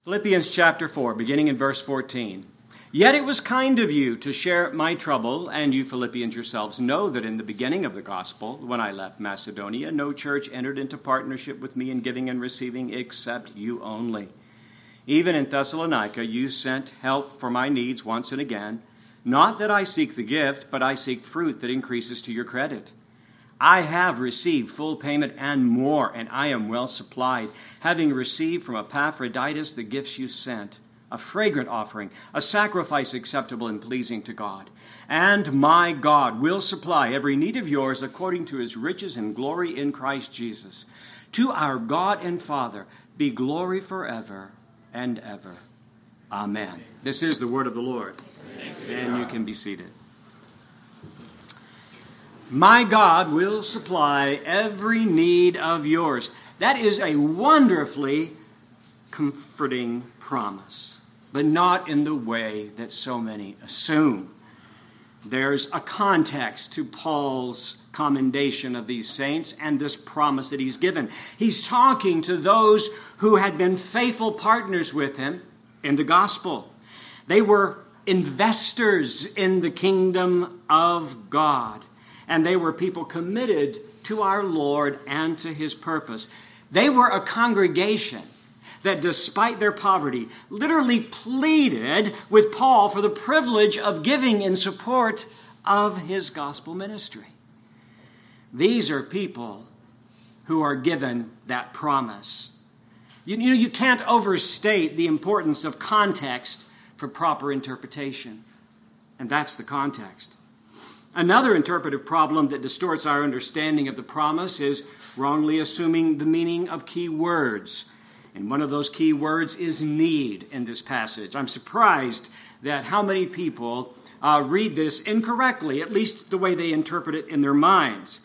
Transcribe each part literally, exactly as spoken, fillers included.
Philippians chapter four, beginning in verse fourteen. Yet it was kind of you to share my trouble, and you Philippians yourselves know that in the beginning of the gospel, when I left Macedonia, no church entered into partnership with me in giving and receiving except you only. Even in Thessalonica, you sent help for my needs once and again. Not that I seek the gift, but I seek fruit that increases to your credit. I have received full payment and more, and I am well supplied, having received from Epaphroditus the gifts you sent, a fragrant offering, a sacrifice acceptable and pleasing to God. And my God will supply every need of yours according to his riches and glory in Christ Jesus. To our God and Father be glory forever and ever. Amen. This is the word of the Lord. And you can be seated. My God will supply every need of yours. That is a wonderfully comforting promise, but not in the way that so many assume. There's a context to Paul's commendation of these saints and this promise that he's given. He's talking to those who had been faithful partners with him in the gospel. They were investors in the kingdom of God. And they were people committed to our Lord and to his purpose. They were a congregation that, despite their poverty, literally pleaded with Paul for the privilege of giving in support of his gospel ministry. These are people who are given that promise. You, you know, you can't overstate the importance of context for proper interpretation. And that's the context. Another interpretive problem that distorts our understanding of the promise is wrongly assuming the meaning of key words. And one of those key words is need in this passage. I'm surprised that how many people uh, read this incorrectly, at least the way they interpret it in their minds.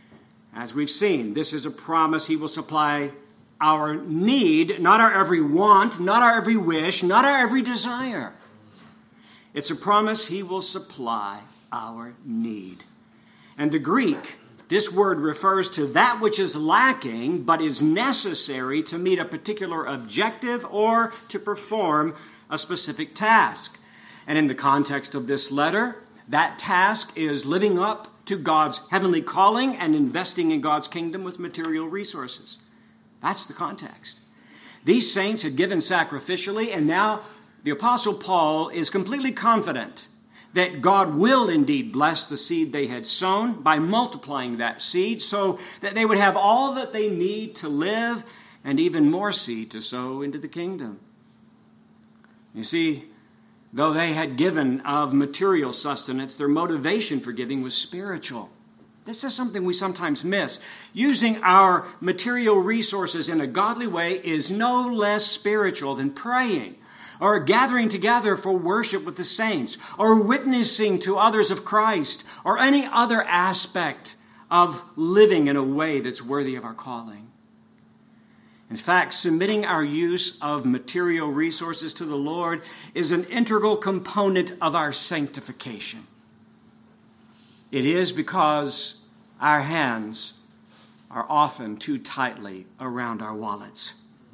As we've seen, this is a promise he will supply our need, not our every want, not our every wish, not our every desire. It's a promise he will supply our need. And the Greek, this word refers to that which is lacking but is necessary to meet a particular objective or to perform a specific task. And in the context of this letter, that task is living up to God's heavenly calling and investing in God's kingdom with material resources. That's the context. These saints had given sacrificially, and now the Apostle Paul is completely confident that God will indeed bless the seed they had sown by multiplying that seed so that they would have all that they need to live and even more seed to sow into the kingdom. You see, though they had given of material sustenance, their motivation for giving was spiritual. This is something we sometimes miss. Using our material resources in a godly way is no less spiritual than praying, or gathering together for worship with the saints, or witnessing to others of Christ, or any other aspect of living in a way that's worthy of our calling. In fact, submitting our use of material resources to the Lord is an integral component of our sanctification. It is because our hands are often too tightly around our wallets.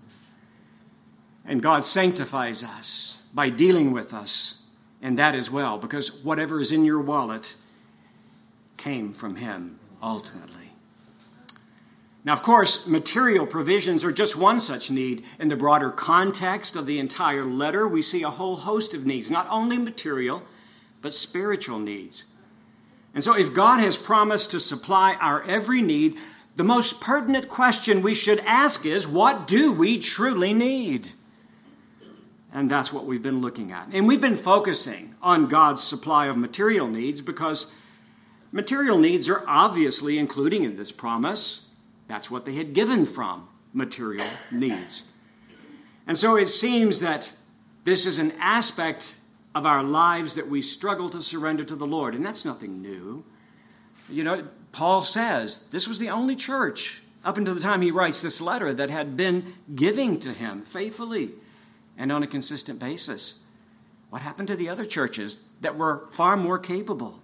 And God sanctifies us by dealing with us, and that as well, because whatever is in your wallet came from him ultimately. Now, of course, material provisions are just one such need. In the broader context of the entire letter, we see a whole host of needs, not only material, but spiritual needs. And so if God has promised to supply our every need, the most pertinent question we should ask is, what do we truly need? And that's what we've been looking at. And we've been focusing on God's supply of material needs because material needs are obviously including in this promise. That's what they had given from, material needs. And so it seems that this is an aspect of our lives that we struggle to surrender to the Lord. And that's nothing new. You know, Paul says this was the only church up until the time he writes this letter that had been giving to him faithfully and on a consistent basis. What happened to the other churches that were far more capable?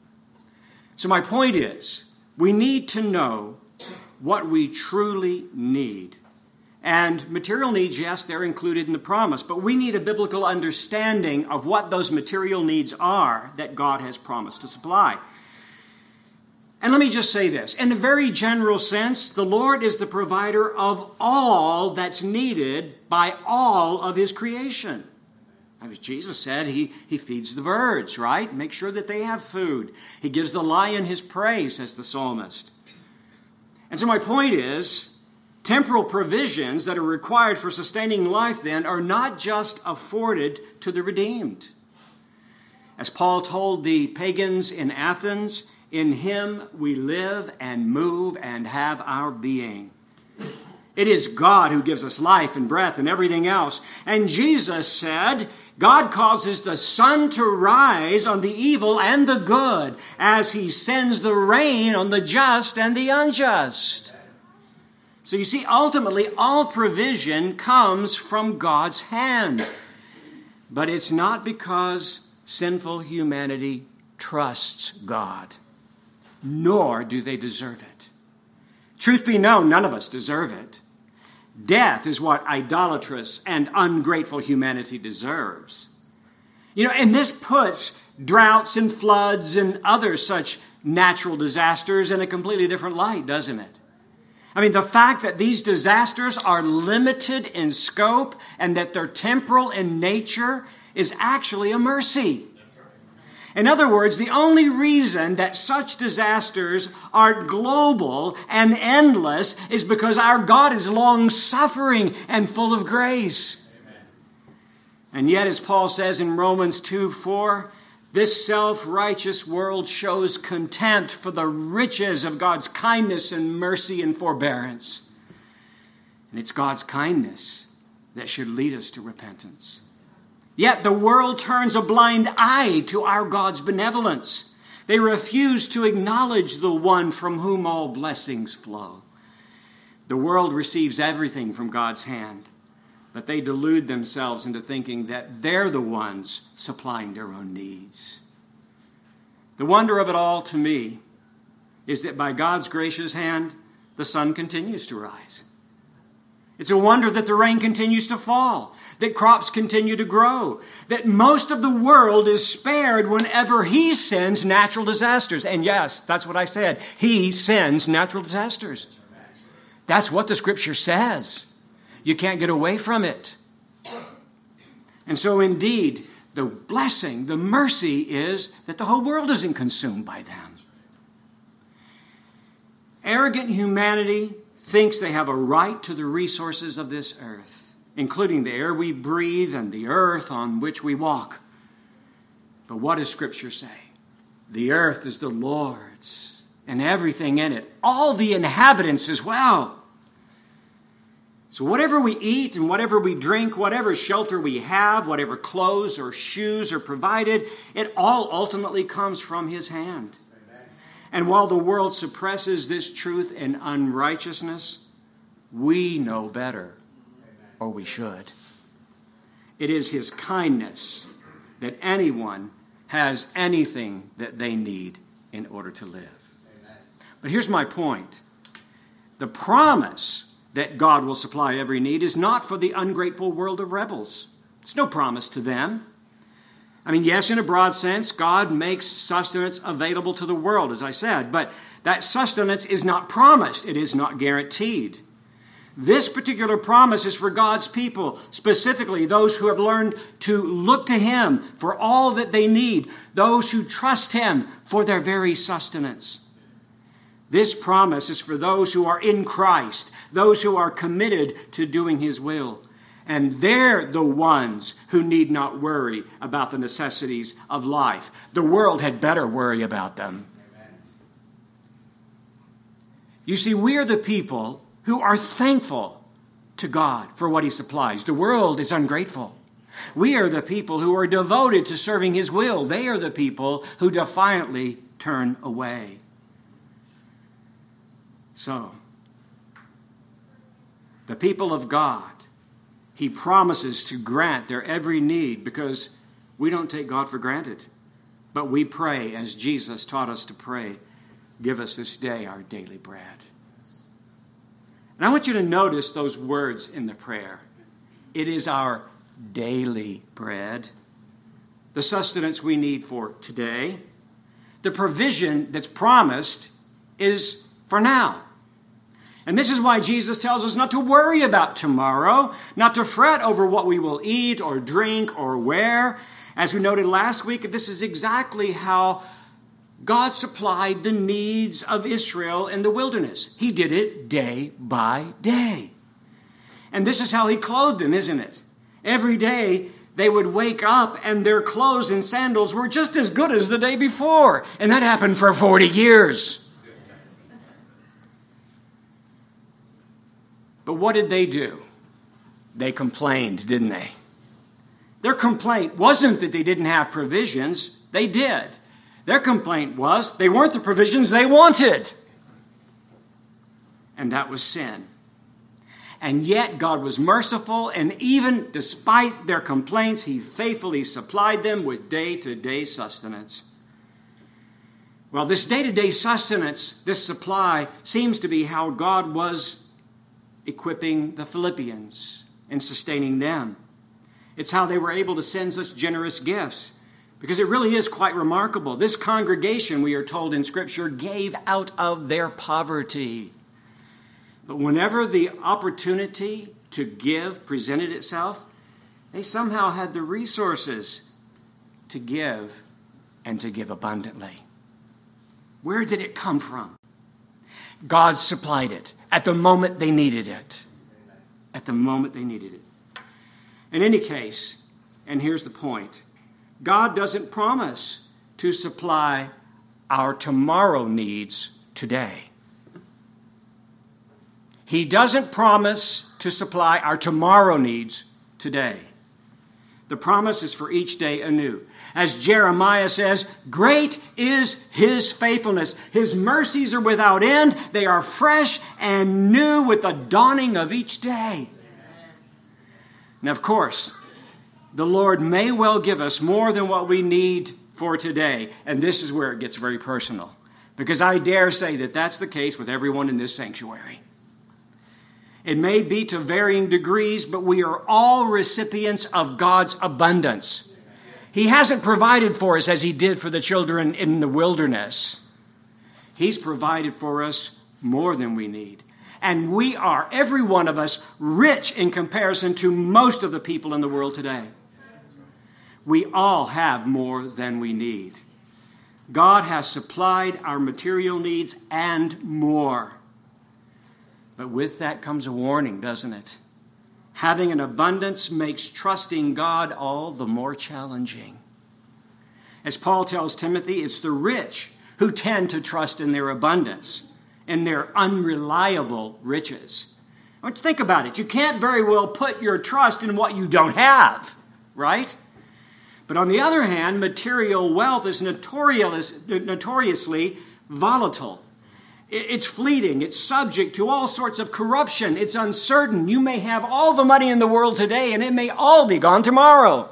So my point is, we need to know what we truly need And material needs, yes, they're included in the promise, but we need a biblical understanding of what those material needs are that God has promised to supply. And let me just say this. In a very general sense, the Lord is the provider of all that's needed by all of his creation. As Jesus said, he, he feeds the birds, right? Make sure that they have food. He gives the lion his prey, says the psalmist. And so my point is, temporal provisions that are required for sustaining life then are not just afforded to the redeemed. As Paul told the pagans in Athens, in him we live and move and have our being. It is God who gives us life and breath and everything else. And Jesus said, God causes the sun to rise on the evil and the good as he sends the rain on the just and the unjust. So you see, ultimately, all provision comes from God's hand. But it's not because sinful humanity trusts God, nor do they deserve it. Truth be known, none of us deserve it. Death is what idolatrous and ungrateful humanity deserves. You know, and this puts droughts and floods and other such natural disasters in a completely different light, doesn't it? I mean, the fact that these disasters are limited in scope and that they're temporal in nature is actually a mercy. In other words, the only reason that such disasters are global and endless is because our God is long-suffering and full of grace. Amen. And yet, as Paul says in Romans two four, this self-righteous world shows contempt for the riches of God's kindness and mercy and forbearance. And it's God's kindness that should lead us to repentance. Yet the world turns a blind eye to our God's benevolence. They refuse to acknowledge the one from whom all blessings flow. The world receives everything from God's hand, but they delude themselves into thinking that they're the ones supplying their own needs. The wonder of it all to me is that by God's gracious hand, the sun continues to rise. It's a wonder that the rain continues to fall, that crops continue to grow, that most of the world is spared whenever he sends natural disasters. And yes, that's what I said. He sends natural disasters. That's what the Scripture says. You can't get away from it. And so indeed, the blessing, the mercy is that the whole world isn't consumed by them. Arrogant humanity thinks they have a right to the resources of this earth, including the air we breathe and the earth on which we walk. But what does Scripture say? The earth is the Lord's and everything in it, all the inhabitants as well. So whatever we eat and whatever we drink, whatever shelter we have, whatever clothes or shoes are provided, it all ultimately comes from his hand. And while the world suppresses this truth in unrighteousness, we know better, or we should. It is his kindness that anyone has anything that they need in order to live. But here's my point. The promise that God will supply every need is not for the ungrateful world of rebels. It's no promise to them. I mean, yes, in a broad sense, God makes sustenance available to the world, as I said, but that sustenance is not promised. It is not guaranteed. This particular promise is for God's people, specifically those who have learned to look to him for all that they need, those who trust him for their very sustenance. This promise is for those who are in Christ, those who are committed to doing his will. And they're the ones who need not worry about the necessities of life. The world had better worry about them. Amen. You see, we are the people who are thankful to God for what he supplies. The world is ungrateful. We are the people who are devoted to serving his will. They are the people who defiantly turn away. So, the people of God, he promises to grant their every need because we don't take God for granted. But we pray as Jesus taught us to pray, give us this day our daily bread. And I want you to notice those words in the prayer. It is our daily bread, the sustenance we need for today. The provision that's promised is for now. And this is why Jesus tells us not to worry about tomorrow, not to fret over what we will eat or drink or wear. As we noted last week, this is exactly how God supplied the needs of Israel in the wilderness. He did it day by day. And this is how he clothed them, isn't it? Every day they would wake up and their clothes and sandals were just as good as the day before. And that happened for forty years. But what did they do? They complained, didn't they? Their complaint wasn't that they didn't have provisions. They did. Their complaint was they weren't the provisions they wanted. And that was sin. And yet God was merciful, and even despite their complaints, he faithfully supplied them with day-to-day sustenance. Well, this day-to-day sustenance, this supply, seems to be how God was equipping the Philippians and sustaining them. It's how they were able to send such generous gifts, because it really is quite remarkable. This congregation, we are told in Scripture, gave out of their poverty. But whenever the opportunity to give presented itself, they somehow had the resources to give and to give abundantly. Where did it come from? God supplied it at the moment they needed it. At the moment they needed it. In any case, and here's the point, God doesn't promise to supply our tomorrow needs today. He doesn't promise to supply our tomorrow needs today. The promise is for each day anew. As Jeremiah says, great is his faithfulness. His mercies are without end. They are fresh and new with the dawning of each day. Now, of course, the Lord may well give us more than what we need for today. And this is where it gets very personal. Because I dare say that that's the case with everyone in this sanctuary. It may be to varying degrees, but we are all recipients of God's abundance. He hasn't provided for us as he did for the children in the wilderness. He's provided for us more than we need. And we are, every one of us, rich in comparison to most of the people in the world today. We all have more than we need. God has supplied our material needs and more. But with that comes a warning, doesn't it? Having an abundance makes trusting God all the more challenging. As Paul tells Timothy, it's the rich who tend to trust in their abundance, in their unreliable riches. I want you to think about it. You can't very well put your trust in what you don't have, right? But on the other hand, material wealth is notorious, notoriously volatile. It's fleeting. It's subject to all sorts of corruption. It's uncertain. You may have all the money in the world today, and it may all be gone tomorrow.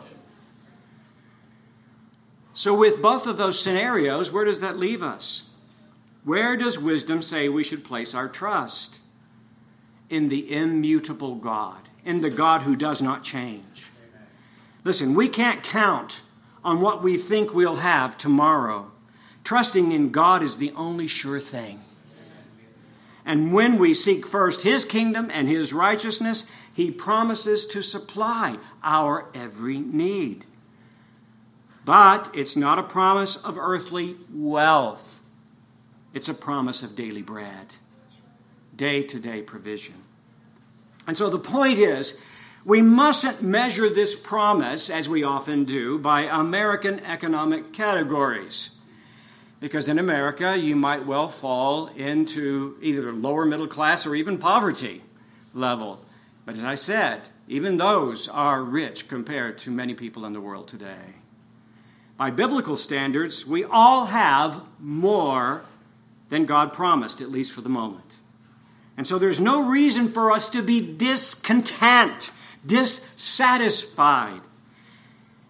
So with both of those scenarios, where does that leave us? Where does wisdom say we should place our trust? In the immutable God, in the God who does not change. Listen, we can't count on what we think we'll have tomorrow. Trusting in God is the only sure thing. And when we seek first his kingdom and his righteousness, he promises to supply our every need. But it's not a promise of earthly wealth. It's a promise of daily bread, day-to-day provision. And so the point is, we mustn't measure this promise, as we often do, by American economic categories. Because in America, you might well fall into either lower middle class or even poverty level. But as I said, even those are rich compared to many people in the world today. By biblical standards, we all have more than God promised, at least for the moment. And so there's no reason for us to be discontent, dissatisfied.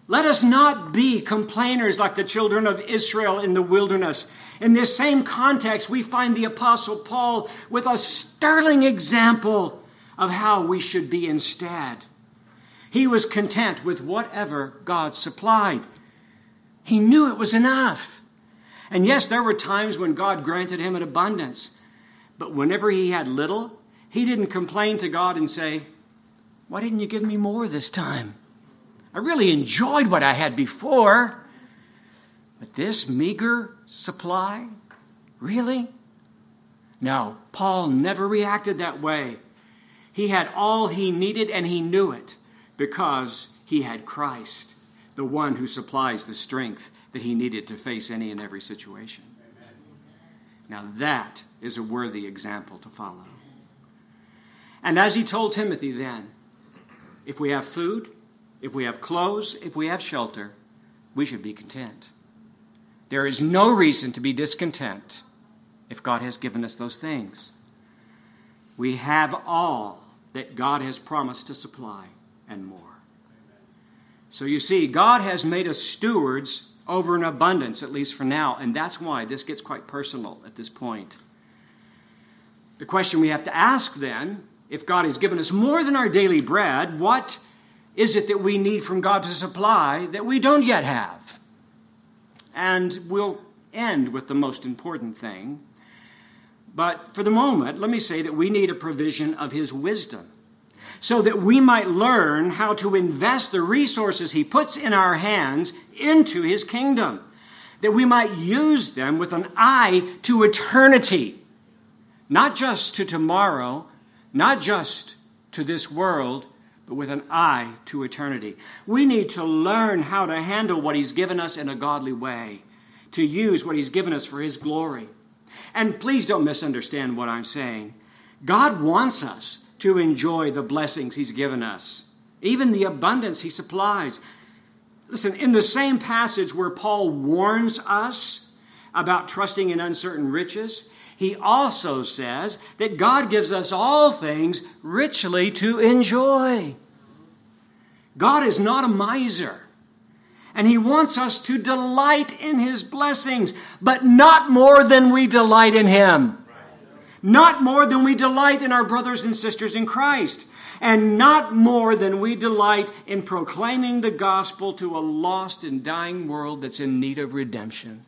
Let us not be complainers like the children of Israel in the wilderness. In this same context, we find the Apostle Paul with a sterling example of how we should be instead. He was content with whatever God supplied. He knew it was enough. And yes, there were times when God granted him an abundance. But whenever he had little, he didn't complain to God and say, "Why didn't you give me more this time? I really enjoyed what I had before. But this meager supply? Really?" No, Paul never reacted that way. He had all he needed, and he knew it because he had Christ, the one who supplies the strength that he needed to face any and every situation. Amen. Now that is a worthy example to follow. And as he told Timothy then, if we have food, if we have clothes, if we have shelter, we should be content. There is no reason to be discontent if God has given us those things. We have all that God has promised to supply and more. So you see, God has made us stewards over an abundance, at least for now, and that's why this gets quite personal at this point. The question we have to ask then, if God has given us more than our daily bread, what is it that we need from God to supply that we don't yet have? And we'll end with the most important thing. But for the moment, let me say that we need a provision of His wisdom so that we might learn how to invest the resources He puts in our hands into His kingdom, that we might use them with an eye to eternity, not just to tomorrow, not just to this world, but with an eye to eternity. We need to learn how to handle what He's given us in a godly way, to use what He's given us for His glory. And please don't misunderstand what I'm saying. God wants us to enjoy the blessings He's given us, even the abundance He supplies. Listen, in the same passage where Paul warns us about trusting in uncertain riches, he also says that God gives us all things richly to enjoy. God is not a miser, and He wants us to delight in His blessings, but not more than we delight in Him. Not more than we delight in our brothers and sisters in Christ, and not more than we delight in proclaiming the gospel to a lost and dying world that's in need of redemption.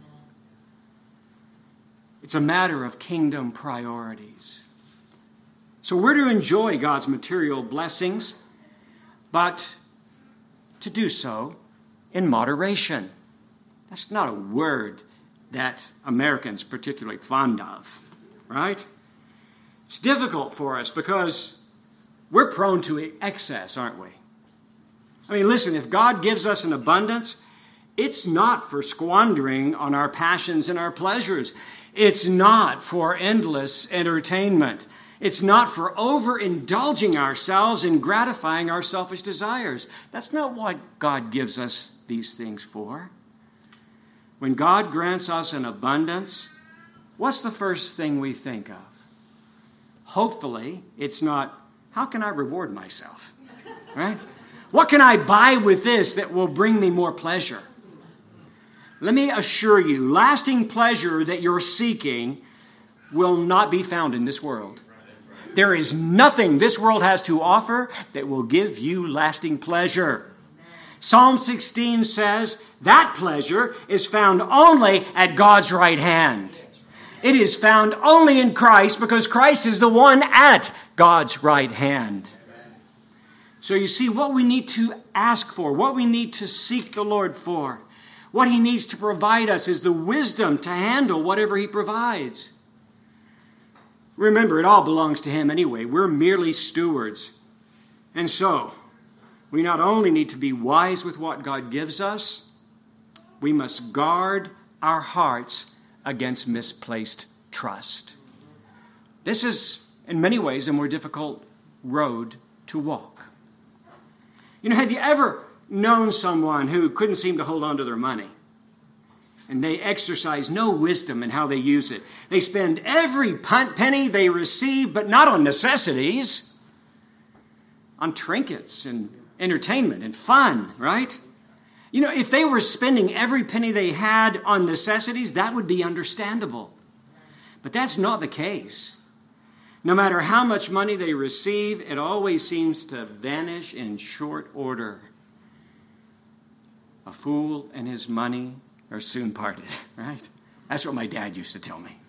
It's a matter of kingdom priorities. So we're to enjoy God's material blessings, but to do so in moderation. That's not a word that Americans are particularly fond of, right? It's difficult for us because we're prone to excess, aren't we? I mean, listen, if God gives us an abundance, it's not for squandering on our passions and our pleasures. It's not for endless entertainment. It's not for overindulging ourselves and gratifying our selfish desires. That's not what God gives us these things for. When God grants us an abundance, what's the first thing we think of? Hopefully, it's not, how can I reward myself? Right? What can I buy with this that will bring me more pleasure? Let me assure you, lasting pleasure that you're seeking will not be found in this world. There is nothing this world has to offer that will give you lasting pleasure. Psalm sixteen says that pleasure is found only at God's right hand. It is found only in Christ because Christ is the one at God's right hand. So you see, what we need to ask for, what we need to seek the Lord for, what He needs to provide us is the wisdom to handle whatever He provides. Remember, it all belongs to Him anyway. We're merely stewards. And so, we not only need to be wise with what God gives us, we must guard our hearts against misplaced trust. This is, in many ways, a more difficult road to walk. You know, have you ever known someone who couldn't seem to hold on to their money? And they exercise no wisdom in how they use it. They spend every penny they receive, but not on necessities, on trinkets and entertainment and fun, right? You know, if they were spending every penny they had on necessities, that would be understandable. But that's not the case. No matter how much money they receive, it always seems to vanish in short order. A fool and his money are soon parted, right? That's what my dad used to tell me.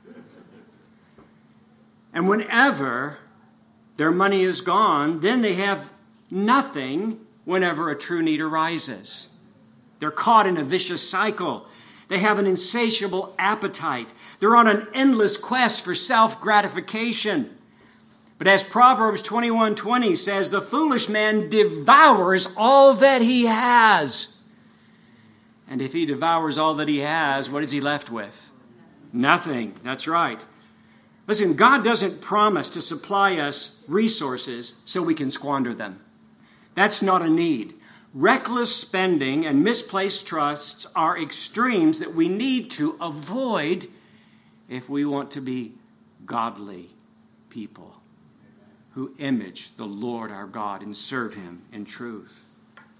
And whenever their money is gone, then they have nothing whenever a true need arises. They're caught in a vicious cycle. They have an insatiable appetite. They're on an endless quest for self-gratification. But as Proverbs twenty-one twenty says, the foolish man devours all that he has. And if he devours all that he has, what is he left with? Nothing. That's right. Listen, God doesn't promise to supply us resources so we can squander them. That's not a need. Reckless spending and misplaced trusts are extremes that we need to avoid if we want to be godly people who image the Lord our God and serve him in truth.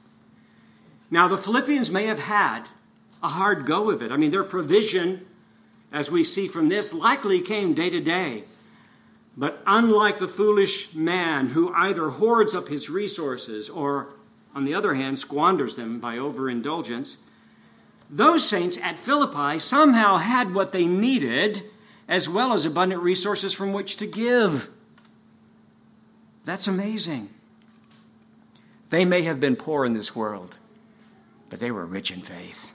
Now, the Philippians may have had a hard go of it. I mean, their provision, as we see from this, likely came day to day. But unlike the foolish man who either hoards up his resources or, on the other hand, squanders them by overindulgence, those saints at Philippi somehow had what they needed as well as abundant resources from which to give. That's amazing. They may have been poor in this world, but they were rich in faith.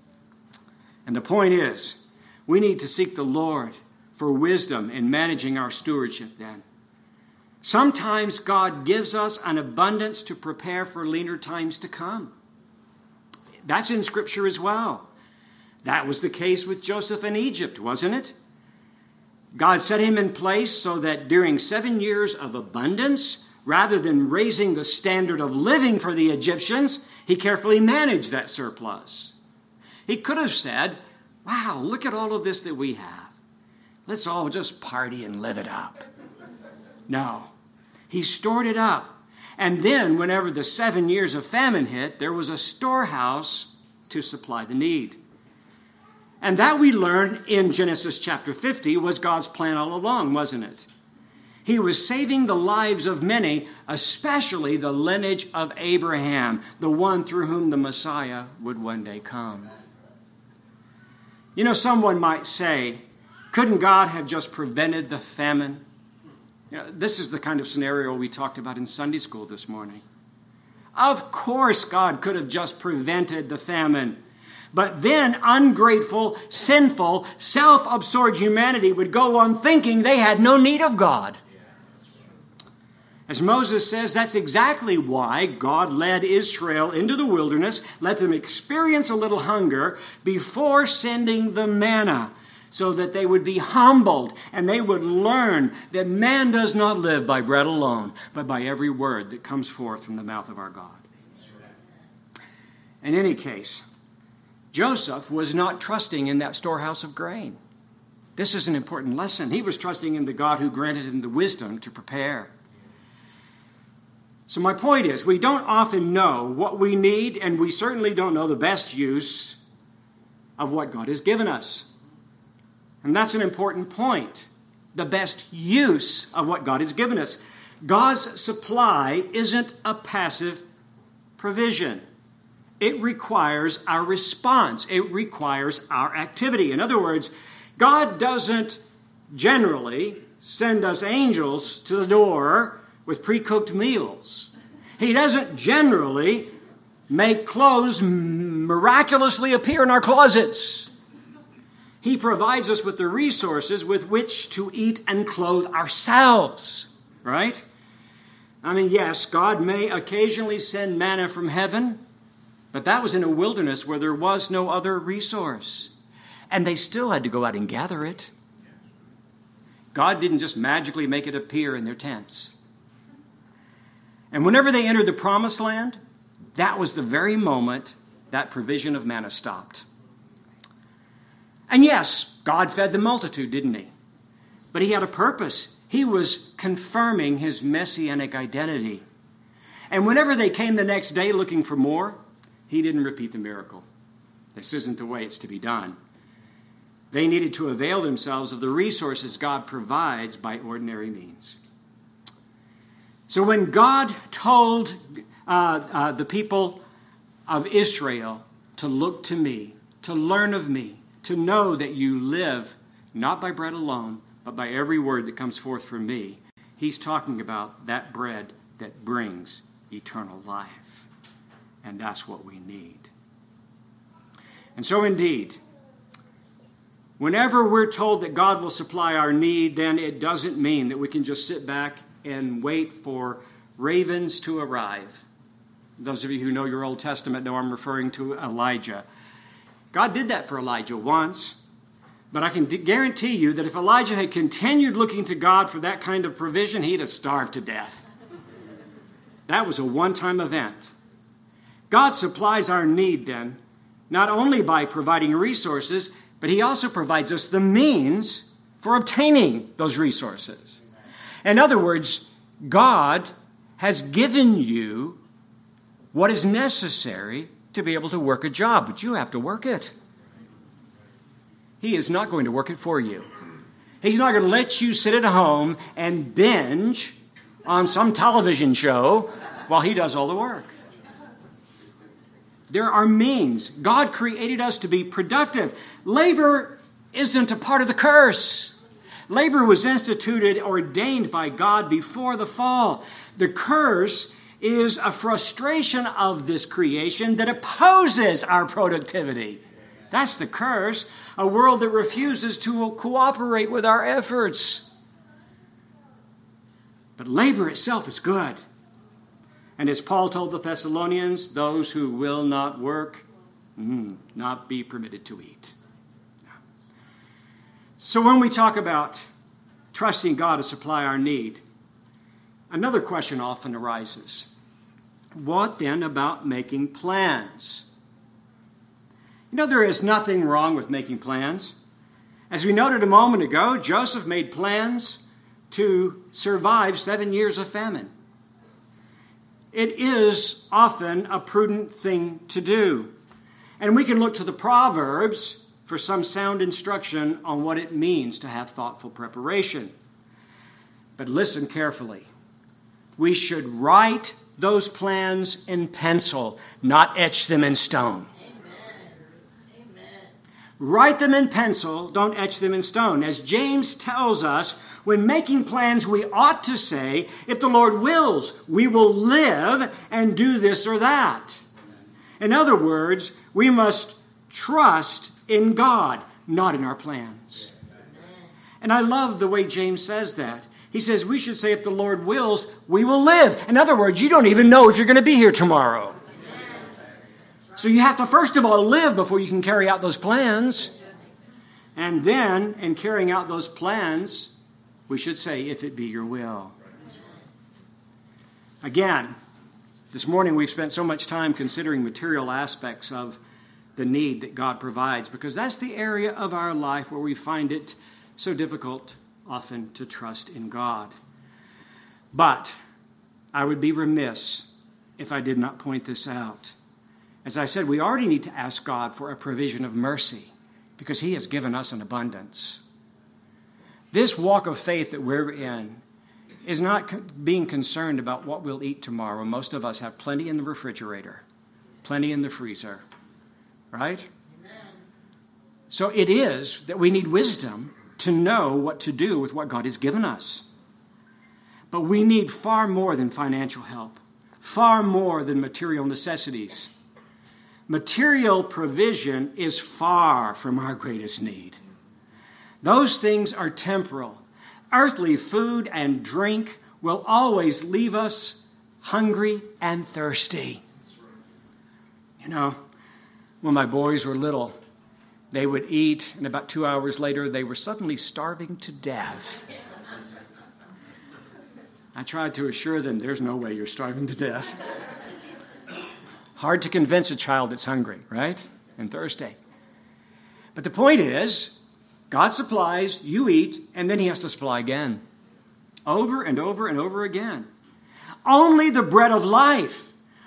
And the point is, we need to seek the Lord for wisdom in managing our stewardship then. Sometimes God gives us an abundance to prepare for leaner times to come. That's in Scripture as well. That was the case with Joseph in Egypt, wasn't it? God set him in place so that during seven years of abundance, rather than raising the standard of living for the Egyptians, he carefully managed that surplus. He could have said, wow, look at all of this that we have. Let's all just party and live it up. No, he stored it up. And then whenever the seven years of famine hit, there was a storehouse to supply the need. And that we learn in Genesis chapter fifty was God's plan all along, wasn't it? He was saving the lives of many, especially the lineage of Abraham, the one through whom the Messiah would one day come. You know, someone might say, couldn't God have just prevented the famine? You know, this is the kind of scenario we talked about in Sunday school this morning. Of course God could have just prevented the famine. But then ungrateful, sinful, self-absorbed humanity would go on thinking they had no need of God. As Moses says, that's exactly why God led Israel into the wilderness, let them experience a little hunger before sending the manna, so that they would be humbled and they would learn that man does not live by bread alone, but by every word that comes forth from the mouth of our God. In any case, Joseph was not trusting in that storehouse of grain. This is an important lesson. He was trusting in the God who granted him the wisdom to prepare. So my point is, we don't often know what we need, and we certainly don't know the best use of what God has given us. And that's an important point. The best use of what God has given us. God's supply isn't a passive provision. It requires our response. It requires our activity. In other words, God doesn't generally send us angels to the door with pre-cooked meals. He doesn't generally make clothes miraculously appear in our closets. He provides us with the resources with which to eat and clothe ourselves, right? I mean, yes, God may occasionally send manna from heaven, but that was in a wilderness where there was no other resource. And they still had to go out and gather it. God didn't just magically make it appear in their tents. And whenever they entered the promised land, that was the very moment that provision of manna stopped. And yes, God fed the multitude, didn't he? But he had a purpose. He was confirming his messianic identity. And whenever they came the next day looking for more, He didn't repeat the miracle. This isn't the way it's to be done. They needed to avail themselves of the resources God provides by ordinary means. So when God told uh, uh, the people of Israel to look to me, to learn of me, to know that you live not by bread alone, but by every word that comes forth from me, he's talking about that bread that brings eternal life. And that's what we need. And so indeed, whenever we're told that God will supply our need, then it doesn't mean that we can just sit back and wait for ravens to arrive. Those of you who know your Old Testament know I'm referring to Elijah. God did that for Elijah once, but I can d- guarantee you that if Elijah had continued looking to God for that kind of provision, he'd have starved to death. That was a one-time event. God supplies our need then, not only by providing resources, but he also provides us the means for obtaining those resources. In other words, God has given you what is necessary to be able to work a job, but you have to work it. He is not going to work it for you. He's not going to let you sit at home and binge on some television show while he does all the work. There are means. God created us to be productive. Labor isn't a part of the curse. Labor was instituted, ordained by God before the fall. The curse is a frustration of this creation that opposes our productivity. That's the curse. A world that refuses to cooperate with our efforts. But labor itself is good. And as Paul told the Thessalonians, those who will not work, mm, not be permitted to eat. So when we talk about trusting God to supply our need, another question often arises. What then about making plans? You know, there is nothing wrong with making plans. As we noted a moment ago, Joseph made plans to survive seven years of famine. It is often a prudent thing to do. And we can look to the Proverbs for some sound instruction on what it means to have thoughtful preparation. But listen carefully. We should write those plans in pencil, not etch them in stone. Amen. Amen. Write them in pencil, don't etch them in stone. As James tells us, when making plans, we ought to say, if the Lord wills, we will live and do this or that. In other words, we must trust in God, not in our plans. And I love the way James says that. He says we should say, if the Lord wills, we will live. In other words, you don't even know if you're going to be here tomorrow. So you have to first of all live before you can carry out those plans. And then, in carrying out those plans, we should say, if it be your will. Again, this morning we've spent so much time considering material aspects of the need that God provides, because that's the area of our life where we find it so difficult often to trust in God. But I would be remiss if I did not point this out. As I said, we already need to ask God for a provision of mercy because he has given us an abundance. This walk of faith that we're in is not being concerned about what we'll eat tomorrow. Most of us have plenty in the refrigerator, plenty in the freezer, right? Amen. So it is that we need wisdom to know what to do with what God has given us. But we need far more than financial help, far more than material necessities. Material provision is far from our greatest need. Those things are temporal. Earthly food and drink will always leave us hungry and thirsty. You know, when my boys were little, they would eat, and about two hours later, they were suddenly starving to death. I tried to assure them, there's no way you're starving to death. Hard to convince a child that's hungry, right? And thirsty. But the point is, God supplies, you eat, and then he has to supply again. Over and over and over again. Only the bread of life,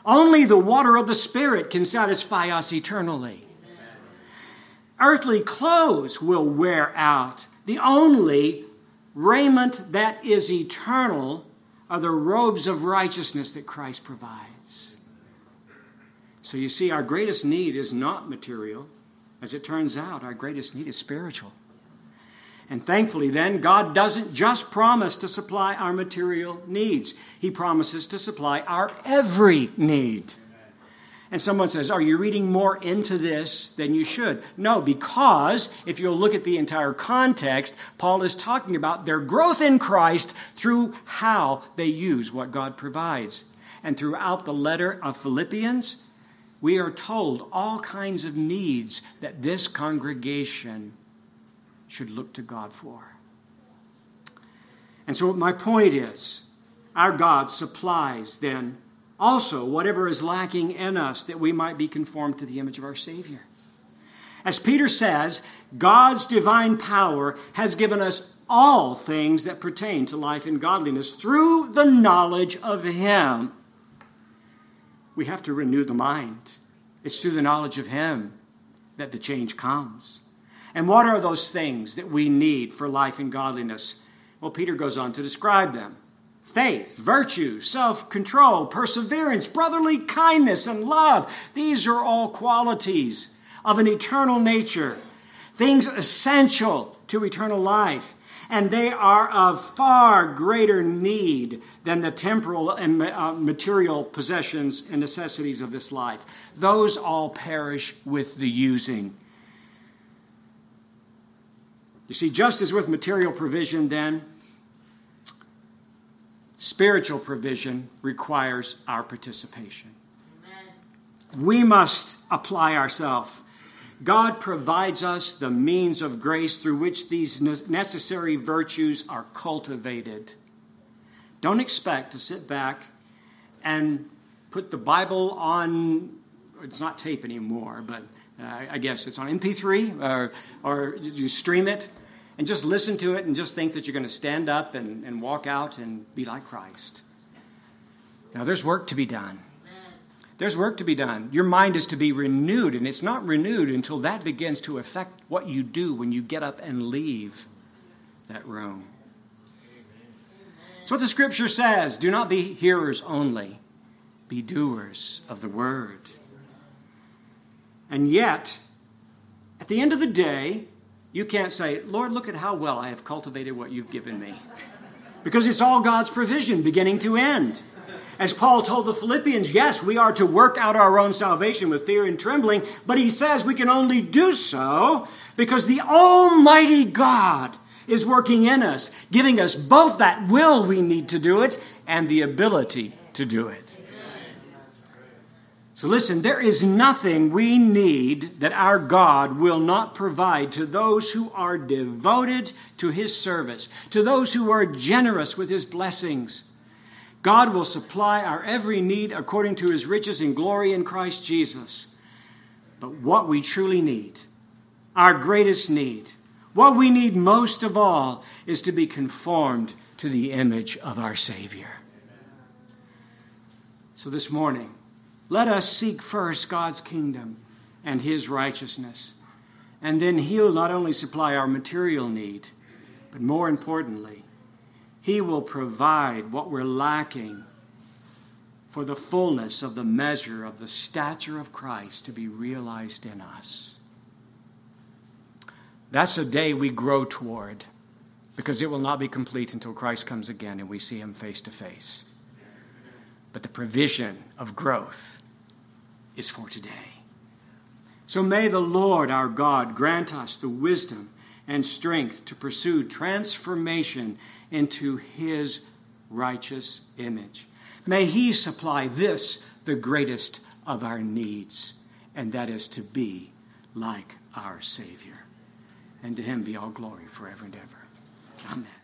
Only the water of the Spirit can satisfy us eternally. Earthly clothes will wear out. The only raiment that is eternal are the robes of righteousness that Christ provides. So you see, our greatest need is not material. As it turns out, our greatest need is spiritual. And thankfully then, God doesn't just promise to supply our material needs. He promises to supply our every need. And someone says, are you reading more into this than you should? No, because if you'll look at the entire context, Paul is talking about their growth in Christ through how they use what God provides. And throughout the letter of Philippians, we are told all kinds of needs that this congregation should look to God for. And so my point is, our God supplies then also whatever is lacking in us that we might be conformed to the image of our Savior. As Peter says, God's divine power has given us all things that pertain to life and godliness through the knowledge of Him. We have to renew the mind. It's through the knowledge of Him that the change comes. And what are those things that we need for life and godliness? Well, Peter goes on to describe them. Faith, virtue, self-control, perseverance, brotherly kindness, and love. These are all qualities of an eternal nature, things essential to eternal life. And they are of far greater need than the temporal and uh, material possessions and necessities of this life. Those all perish with the using. You see, just as with material provision, then, spiritual provision requires our participation. Amen. We must apply ourselves. God provides us the means of grace through which these necessary virtues are cultivated. Don't expect to sit back and put the Bible on, it's not tape anymore, but uh, I guess it's on M P three, or, or you stream it, and just listen to it and just think that you're going to stand up and, and walk out and be like Christ. Now, there's work to be done. There's work to be done. Your mind is to be renewed, and it's not renewed until that begins to affect what you do when you get up and leave that room. It's what the Scripture says. Do not be hearers only. Be doers of the word. And yet, at the end of the day, you can't say, Lord, look at how well I have cultivated what you've given me. Because it's all God's provision, beginning to end. As Paul told the Philippians, yes, we are to work out our own salvation with fear and trembling, but he says we can only do so because the Almighty God is working in us, giving us both that will we need to do it and the ability to do it. So listen, there is nothing we need that our God will not provide to those who are devoted to His service, to those who are generous with His blessings. God will supply our every need according to His riches and glory in Christ Jesus. But what we truly need, our greatest need, what we need most of all, is to be conformed to the image of our Savior. So this morning, let us seek first God's kingdom and His righteousness. And then He'll not only supply our material need, but more importantly, He will provide what we're lacking for the fullness of the measure of the stature of Christ to be realized in us. That's a day we grow toward, because it will not be complete until Christ comes again and we see Him face to face. But the provision of growth is for today. So may the Lord our God grant us the wisdom and strength to pursue transformation into His righteous image. May He supply this, the greatest of our needs, and that is to be like our Savior. And to Him be all glory forever and ever. Amen.